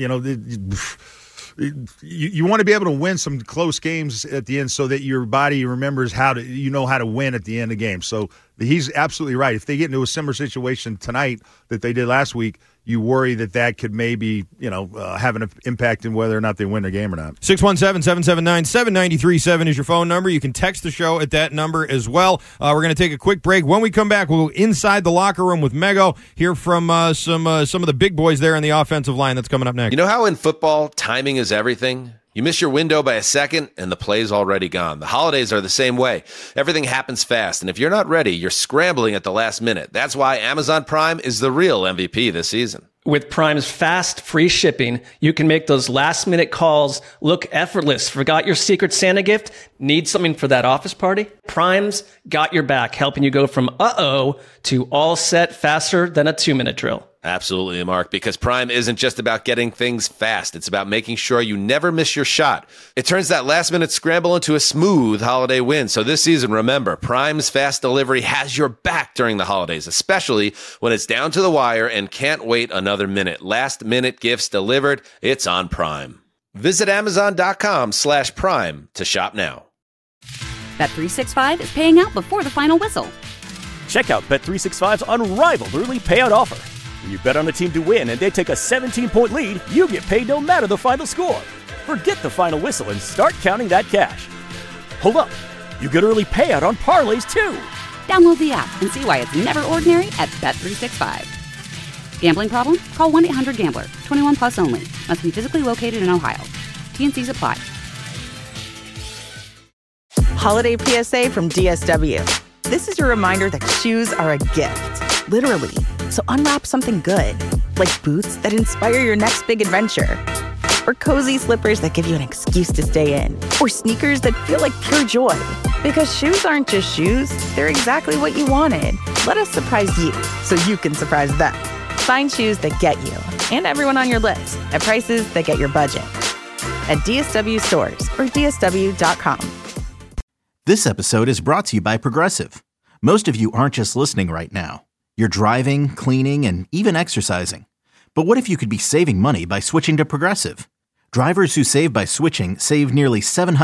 you want to be able to win some close games at the end so that your body remembers how to win at the end of games. So he's absolutely right. If they get into a similar situation tonight that they did last week, you worry that could maybe, have an impact in whether or not they win the game or not. 617-779-7937 is your phone number. You can text the show at that number as well. We're going to take a quick break. When we come back, we'll go inside the locker room with Mego, hear from some of the big boys there in the offensive line. That's coming up next. You know how in football, timing is everything? You miss your window by a second, and the play's already gone. The holidays are the same way. Everything happens fast, and if you're not ready, you're scrambling at the last minute. That's why Amazon Prime is the real MVP this season. With Prime's fast, free shipping, you can make those last-minute calls look effortless. Forgot your Secret Santa gift? Need something for that office party? Prime's got your back, helping you go from uh-oh to all set faster than a 2-minute drill. Absolutely, Mark, because Prime isn't just about getting things fast. It's about making sure you never miss your shot. It turns that last-minute scramble into a smooth holiday win. So this season, remember, Prime's fast delivery has your back during the holidays, especially when it's down to the wire and can't wait another minute. Last-minute gifts delivered. It's on Prime. Visit Amazon.com/Prime to shop now. Bet365 is paying out before the final whistle. Check out Bet365's unrivaled early payout offer. When you bet on a team to win and they take a 17-point lead, you get paid no matter the final score. Forget the final whistle and start counting that cash. Hold up. You get early payout on parlays, too. Download the app and see why it's never ordinary at Bet365. Gambling problem? Call 1-800-GAMBLER. 21 plus only. Must be physically located in Ohio. T&Cs apply. Holiday PSA from DSW. This is your reminder that shoes are a gift, literally. So unwrap something good, like boots that inspire your next big adventure, or cozy slippers that give you an excuse to stay in, or sneakers that feel like pure joy. Because shoes aren't just shoes, they're exactly what you wanted. Let us surprise you so you can surprise them. Find shoes that get you and everyone on your list at prices that get your budget. At DSW stores or DSW.com. This episode is brought to you by Progressive. Most of you aren't just listening right now. You're driving, cleaning, and even exercising. But what if you could be saving money by switching to Progressive? Drivers who save by switching save nearly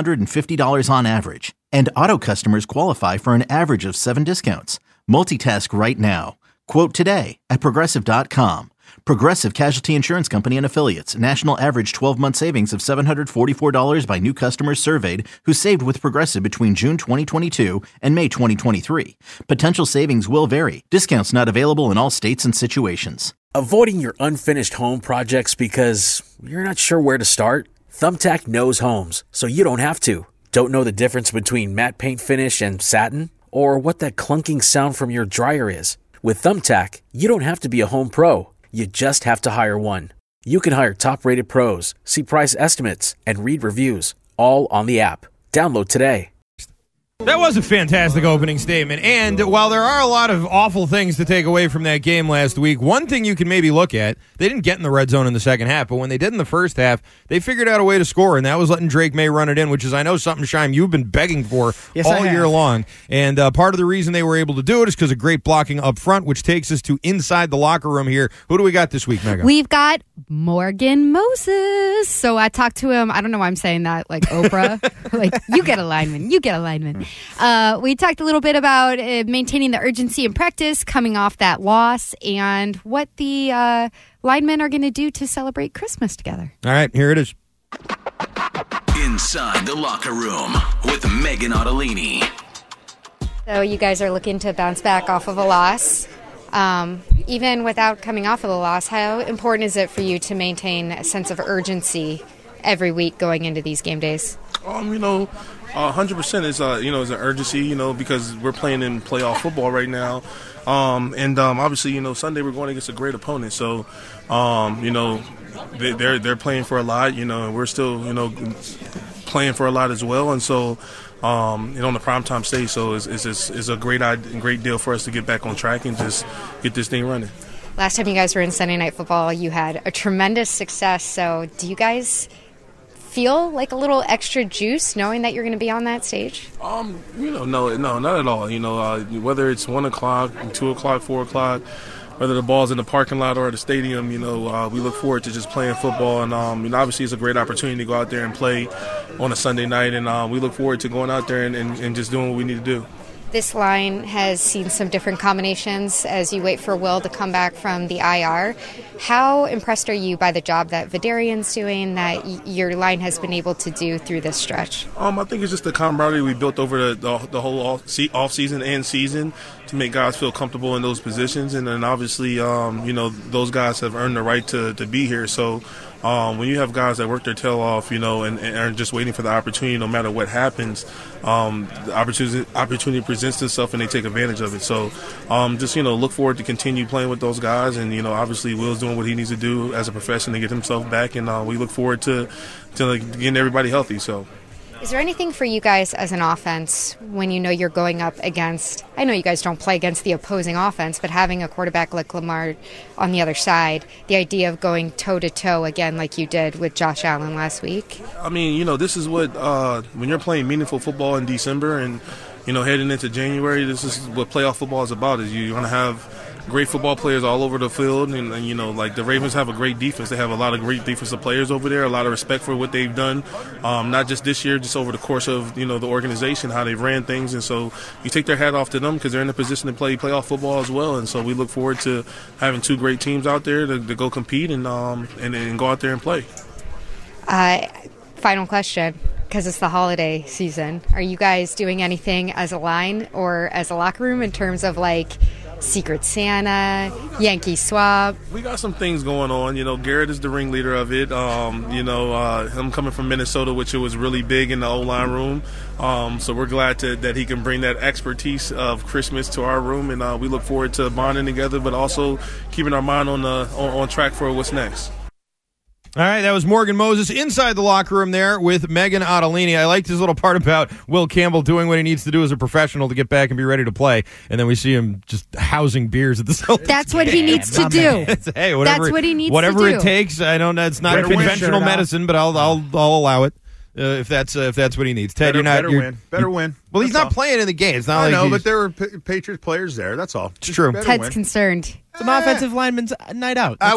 $750 on average. And auto customers qualify for an average of 7 discounts. Multitask right now. Quote today at Progressive.com. Progressive Casualty Insurance Company and Affiliates. National average 12-month savings of $744 by new customers surveyed who saved with Progressive between June 2022 and May 2023. Potential savings will vary. Discounts not available in all states and situations. Avoiding your unfinished home projects because you're not sure where to start? Thumbtack knows homes, so you don't have to. Don't know the difference between matte paint finish and satin? Or what that clunking sound from your dryer is? With Thumbtack, you don't have to be a home pro. You just have to hire one. You can hire top-rated pros, see price estimates, and read reviews, all on the app. Download today. That was a fantastic opening statement. And while there are a lot of awful things to take away from that game last week, one thing you can maybe look at, they didn't get in the red zone in the second half, but when they did in the first half, they figured out a way to score, and that was letting Drake May run it in, which is, I know, something, Shime, you've been begging for all year long. And part of the reason they were able to do it is because of great blocking up front, which takes us to inside the locker room here. Who do we got this week, Mega? We've got Morgan Moses. So I talked to him. I don't know why I'm saying that, like Oprah. Like, you get a lineman. You get a lineman. We talked a little bit about maintaining the urgency in practice, coming off that loss, and what the linemen are going to do to celebrate Christmas together. All right, here it is. Inside the Locker Room with Megan Ottolini. So you guys are looking to bounce back off of a loss. Even without coming off of the loss, how important is it for you to maintain a sense of urgency every week going into these game days? 100% is is an urgency, because we're playing in playoff football right now, and obviously, Sunday we're going against a great opponent. So, they're playing for a lot, and we're still, playing for a lot as well, and so. On the primetime stage, so it's a great deal for us to get back on track and just get this thing running. Last time you guys were in Sunday Night Football, you had a tremendous success. So do you guys feel like a little extra juice knowing that you're going to be on that stage? No, not at all. Whether it's 1 o'clock, 2 o'clock, 4 o'clock, whether the ball's in the parking lot or at the stadium, we look forward to just playing football. And, obviously it's a great opportunity to go out there and play on a Sunday night. And we look forward to going out there and just doing what we need to do. This line has seen some different combinations as you wait for Will to come back from the IR. How impressed are you by the job that Vidarian's doing, that your line has been able to do through this stretch? I think it's just the camaraderie we built over the whole off-season and season to make guys feel comfortable in those positions. And then obviously, those guys have earned the right to be here. So when you have guys that work their tail off, and are just waiting for the opportunity no matter what happens, the opportunity presents itself and they take advantage of it. So just, look forward to continue playing with those guys. And, obviously Will's doing what he needs to do as a professional to get himself back. And we look forward to getting everybody healthy. So. Is there anything for you guys as an offense when you're going up against, I know you guys don't play against the opposing offense, but having a quarterback like Lamar on the other side, the idea of going toe-to-toe again like you did with Josh Allen last week? This is what, when you're playing meaningful football in December and, heading into January, this is what playoff football is about, is you're going to have great football players all over the field, and like the Ravens have a great defense. They have a lot of great defensive players over there, a lot of respect for what they've done, not just this year, just over the course of the organization, how they've ran things. And so you take their hat off to them because they're in a position to play playoff football as well. And so we look forward to having two great teams out there to go compete and go out there and play. Final question, because it's the holiday season. Are you guys doing anything as a line or as a locker room in terms of like Secret Santa, Yankee Swap? We got some things going on. Garrett is the ringleader of it. Him coming from Minnesota, which it was really big in the O-line room. So we're glad that he can bring that expertise of Christmas to our room, and we look forward to bonding together, but also keeping our mind on track for what's next. All right, that was Morgan Moses inside the locker room there with Megan Ottolini. I liked his little part about Will Campbell doing what he needs to do as a professional to get back and be ready to play, and then we see him just housing beers at the Celtics. That's what he needs to do. Hey, whatever, that's what he needs whatever to do. It takes. I don't know. It's not conventional medicine, but I'll allow it. If that's what he needs. Ted, better win. Well, he's not playing in the game. It's not I like know, but there were Patriots players there. That's all. It's true. Ted's concerned. It's an offensive lineman's night out. I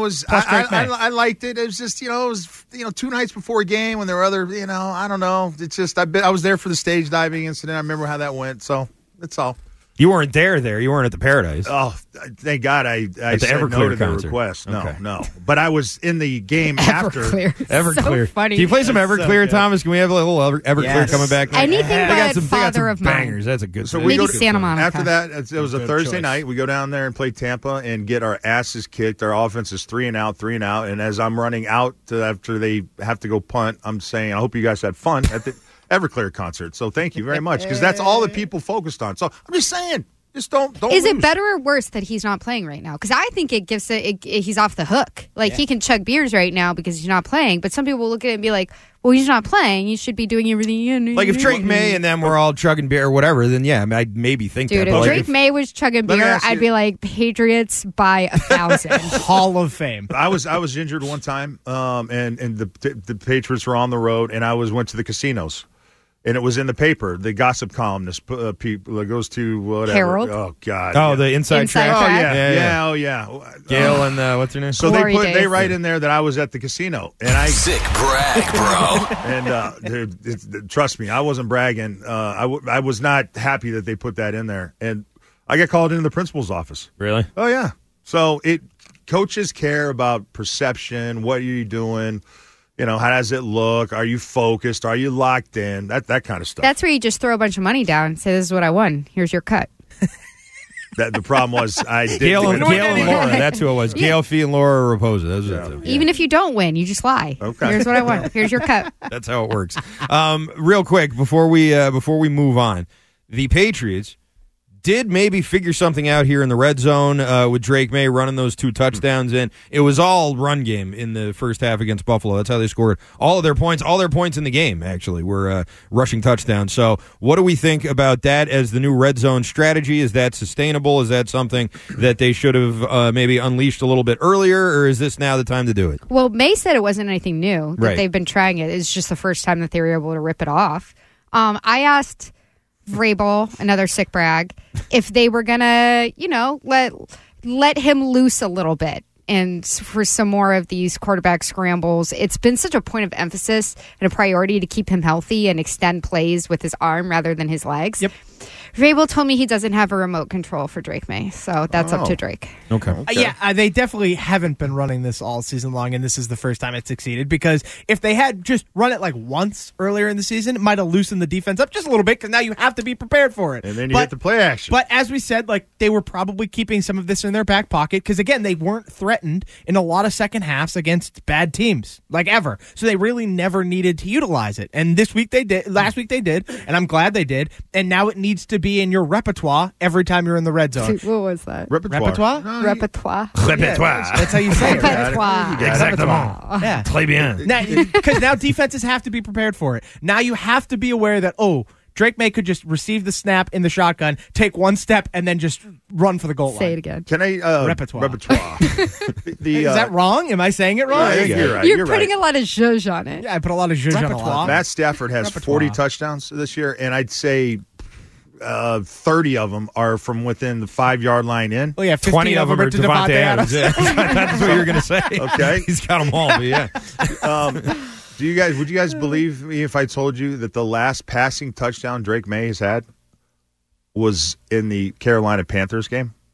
liked it. It was just, it was 2 nights before a game when there were other, I don't know. It's just, I was there for the stage diving incident. I remember how that went. So that's all. You weren't there. You weren't at the Paradise. Oh, thank God I at the said Everclear no to the concert. request. No, Okay. no. But I was in the game after. Everclear. So funny. Can you play some That's so Everclear, good. Thomas? Can we have a little Everclear Yes. coming back? Anything They got but Father of Mine. bangers. That's a good. So thing. we Maybe go to, Santa Monica. After that, it was a Good Thursday choice. night. We go down there and play Tampa and get our asses kicked. Our offense is 3 and out. And as I'm running out after they have to go punt, I'm saying, I hope you guys had fun at the Everclear concert. So thank you very much, because that's all that people focused on. So I'm just saying, just don't Is lose. it better or worse that he's not playing right now? Because I think it gives he's off the hook. Like, he can chug beers right now because he's not playing. But some people will look at it and be like, well, he's not playing. You should be doing everything. Like if Drake May and them were all chugging beer or whatever, then yeah, I'd maybe think Dude, that. if But Drake May was chugging Let me beer, ask I'd you- be like, Patriots by 1,000. Hall of Fame. I was injured one time, and the Patriots were on the road, and I went to the casinos. And it was in the paper, the gossip columnist people that goes to whatever. Herald? Oh God! Oh, the inside track. Oh track? yeah. Oh yeah. Gail and what's her name? So Glory they days. write in there that I was at the casino, and I Sick brag, bro. and dude, trust me, I wasn't bragging. I was not happy that they put that in there, and I got called into the principal's office. Really? Oh yeah. So coaches care about perception. What are you doing? How does it look? Are you focused? Are you locked in? That kind of stuff. That's where you just throw a bunch of money down and say, this is what I won. Here's your cut. The problem was I did. Gail and Laura. That's who it was. Gail Fee and Laura Raposa. Those are the- Even if you don't win, you just lie. Okay. Here's what I won. Here's your cut. That's how it works. Real quick before we move on, the Patriots did maybe figure something out here in the red zone with Drake May running those 2 touchdowns in. It was all run game in the first half against Buffalo. That's how they scored all their points in the game, actually, were rushing touchdowns. So what do we think about that as the new red zone strategy? Is that sustainable? Is that something that they should have maybe unleashed a little bit earlier, or is this now the time to do it? Well, May said it wasn't anything new, that Right. they've been trying it. It's just the first time that they were able to rip it off. I asked Vrabel, another sick brag, if they were going to, let him loose a little bit. And for some more of these quarterback scrambles, it's been such a point of emphasis and a priority to keep him healthy and extend plays with his arm rather than his legs. Yep. Vrabel told me he doesn't have a remote control for Drake May, so that's up Oh. to Drake. Okay. They definitely haven't been running this all season long, and this is the first time it succeeded, because if they had just run it like once earlier in the season, it might have loosened the defense up just a little bit, because now you have to be prepared for it. And then you get the play action. But as we said, they were probably keeping some of this in their back pocket, because, again, they weren't threatened in a lot of second halves against bad teams, ever. So they really never needed to utilize it. And this week they did. Last week they did, and I'm glad they did. And now it needs to be in your repertoire every time you're in the red zone. What was that? Repertoire? Repertoire. That's how you say it. Repertoire. Exactement. Yeah. Très bien. Because now defenses have to be prepared for it. Now you have to be aware that, Drake May could just receive the snap in the shotgun, take one step, and then just run for the goal line. Say it again. Can I Repertoire. Is that wrong? Am I saying it wrong? I think you're right. You're putting a lot of zhuzh on it. Yeah, I put a lot of zhuzh on a lot. Matt Stafford has 40 touchdowns this year, and I'd say 30 of them are from within the 5-yard line in. Oh, yeah, 20 of them are to Devontae Adams. Yeah. That's what you're going to say. Okay. He's got them all, but yeah. Would you guys believe me if I told you that the last passing touchdown Drake May has had was in the Carolina Panthers game?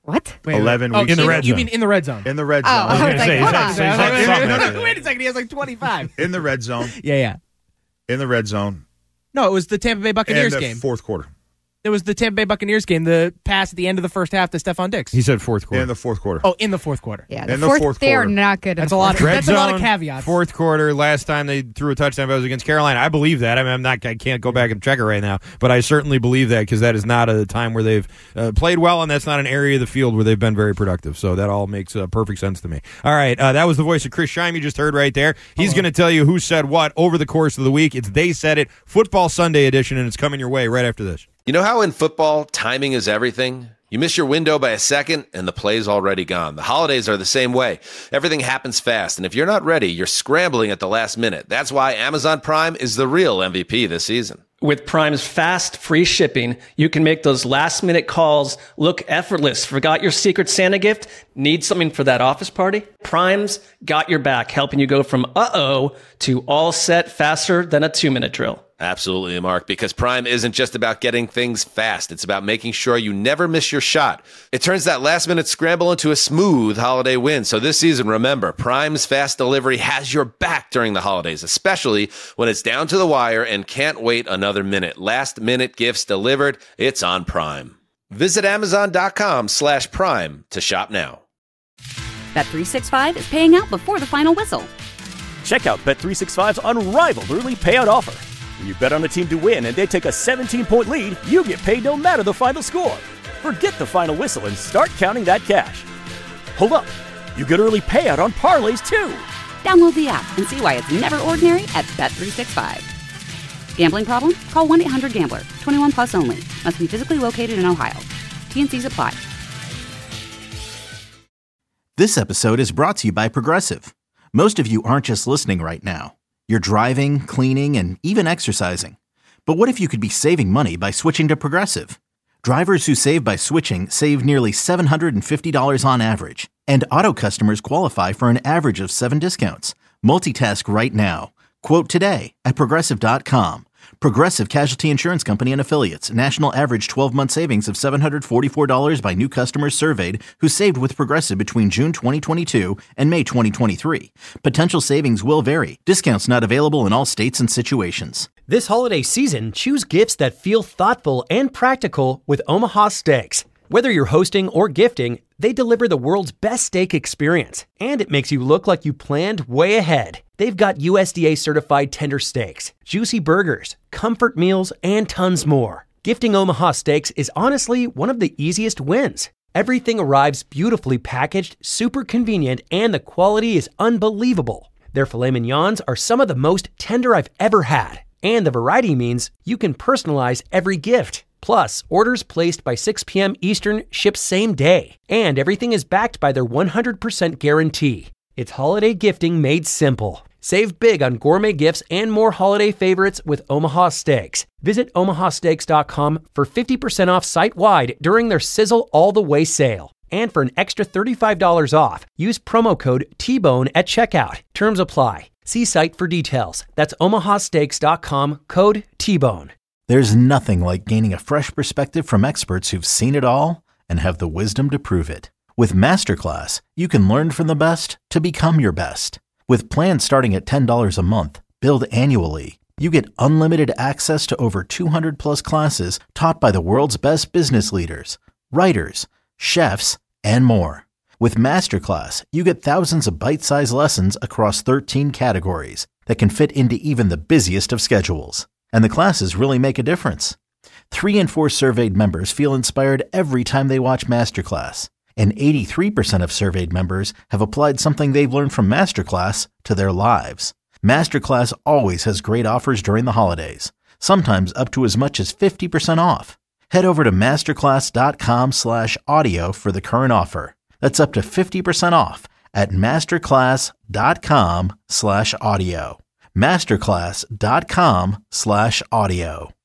What? 11 Oh, weeks. in the red You zone. mean in the red zone? In the red zone. I was like, hold on. No, wait a second. He has like 25. In the red zone. Yeah. In the red zone. No, it was the Tampa Bay Buccaneers And the game. fourth quarter. It was the Tampa Bay Buccaneers game, the pass at the end of the first half to Stephon Diggs. He said fourth quarter. In the fourth quarter. Oh, in the fourth quarter. Yeah, In the fourth they are quarter. not good. That's a lot. Red That's a lot of zone, caveats. Fourth quarter. Last time they threw a touchdown, that was against Carolina. I believe that. I mean, I can't go back and check it right now, but I certainly believe that because that is not a time where they've played well, and that's not an area of the field where they've been very productive. So that all makes perfect sense to me. All right, that was the voice of Chris Scheim you just heard right there. He's going to tell you who said what over the course of the week. It's They Said It, Football Sunday edition, and it's coming your way right after this. You know how in football, timing is everything? You miss your window by a second, and the play's already gone. The holidays are the same way. Everything happens fast, and if you're not ready, you're scrambling at the last minute. That's why Amazon Prime is the real MVP this season. With Prime's fast, free shipping, you can make those last-minute calls look effortless. Forgot your Secret Santa gift? Need something for that office party? Prime's got your back, helping you go from uh-oh to all set faster than a 2-minute drill. Absolutely, Mark, because Prime isn't just about getting things fast. It's about making sure you never miss your shot. It turns that last-minute scramble into a smooth holiday win. So this season, remember, Prime's fast delivery has your back during the holidays, especially when it's down to the wire and can't wait another minute. Last-minute gifts delivered. It's on Prime. Visit Amazon.com/Prime to shop now. Bet365 is paying out before the final whistle. Check out Bet365's unrivaled early payout offer. When you bet on a team to win and they take a 17-point lead, you get paid no matter the final score. Forget the final whistle and start counting that cash. Hold up. You get early payout on parlays, too. Download the app and see why it's never ordinary at Bet365. Gambling problem? Call 1-800-GAMBLER. 21 plus only. Must be physically located in Ohio. T&Cs apply. This episode is brought to you by Progressive. Most of you aren't just listening right now. You're driving, cleaning, and even exercising. But what if you could be saving money by switching to Progressive? Drivers who save by switching save nearly $750 on average. And auto customers qualify for an average of 7 discounts. Multitask right now. Quote today at Progressive.com. Progressive Casualty Insurance Company and Affiliates. National average 12-month savings of $744 by new customers surveyed who saved with Progressive between June 2022 and May 2023. Potential savings will vary. Discounts not available in all states and situations. This holiday season, choose gifts that feel thoughtful and practical with Omaha Steaks. Whether you're hosting or gifting, they deliver the world's best steak experience, and it makes you look like you planned way ahead. They've got USDA certified tender steaks, juicy burgers, comfort meals, and tons more. Gifting Omaha Steaks is honestly one of the easiest wins. Everything arrives beautifully packaged, super convenient, and the quality is unbelievable. Their filet mignons are some of the most tender I've ever had, and the variety means you can personalize every gift. Plus, orders placed by 6 p.m. Eastern ship same day, and everything is backed by their 100% guarantee. It's holiday gifting made simple. Save big on gourmet gifts and more holiday favorites with Omaha Steaks. Visit omahasteaks.com for 50% off site-wide during their Sizzle All the Way sale. And for an extra $35 off, use promo code TBONE at checkout. Terms apply. See site for details. That's omahasteaks.com, code TBONE. There's nothing like gaining a fresh perspective from experts who've seen it all and have the wisdom to prove it. With Masterclass, you can learn from the best to become your best. With plans starting at $10 a month, billed annually, you get unlimited access to over 200 plus classes taught by the world's best business leaders, writers, chefs, and more. With Masterclass, you get thousands of bite-sized lessons across 13 categories that can fit into even the busiest of schedules. And the classes really make a difference. 3 in 4 surveyed members feel inspired every time they watch Masterclass. And 83% of surveyed members have applied something they've learned from Masterclass to their lives. Masterclass always has great offers during the holidays, sometimes up to as much as 50% off. Head over to masterclass.com/audio for the current offer. That's up to 50% off at masterclass.com/audio. masterclass.com/audio.